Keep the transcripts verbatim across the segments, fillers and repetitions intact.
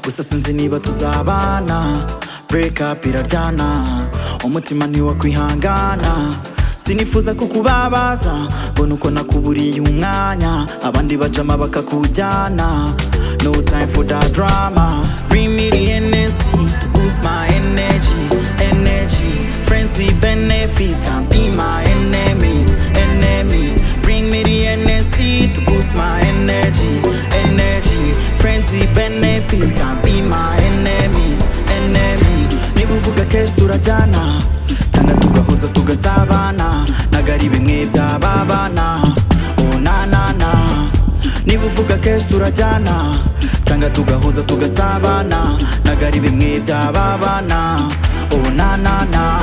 gusa sinzi niba tuzabana. Break up iraryana, umutima ntiwakwihangana. Sinifuza kukubabaza, mbona uko nakuburiye umwanya. Abandi bajama bakakujyana. No time for that drama. Bring me the Hennessy to boost my energy, energy. Friends with benefits can't be my enemies, enemies. Bring me the Hennessy to boost my energy, energy. Friends with benefits can't be my enemies, enemies. Niba uvuga kesh turajyana, cyangwa tugahuza tugasabana. Nagari bimwe byababana, oh na na na. Niba uvuga kesh turajyana, cyangwa tugahuza tugasabana. Nagari bimwe byababana, oh na na na.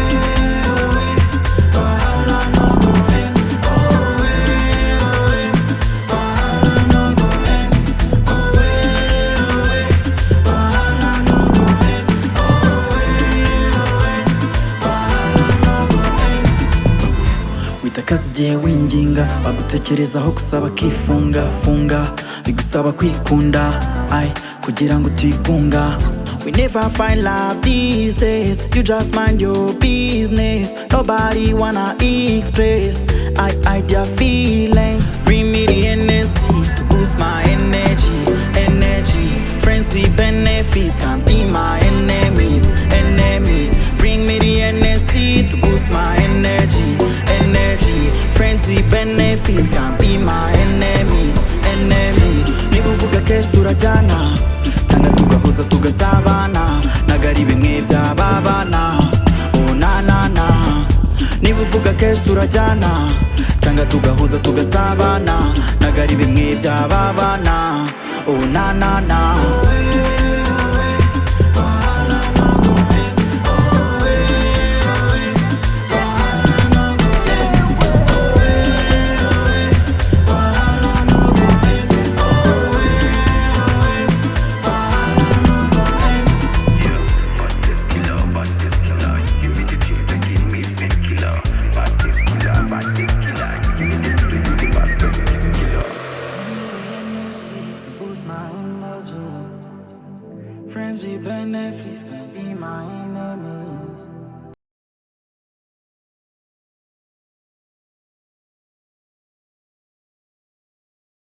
Witakaza igihe winginga, bagutekerezaho gusaba kifunga funga. Bigusaba kwikunda, ay, kugira ngo utigunga. We never find love these days, you just mind your business. Nobody wanna express, I, I, their feelings. Bring me the Hennessy to boost my energy, energy. Friends with benefits can't be my enemies, enemies. Bring me the Hennessy to boost my energy, energy. Friends with benefits can't be my enemies, enemies. Niba uvuga kesh turajyana, cyangwa tugahuza tugasabana. Nagari bimwe byababana, oh na na na. Niba uvuga kesh turajyana, cyangwa tugahuza tugasabana. Nagari bimwe byababana, oh na na na.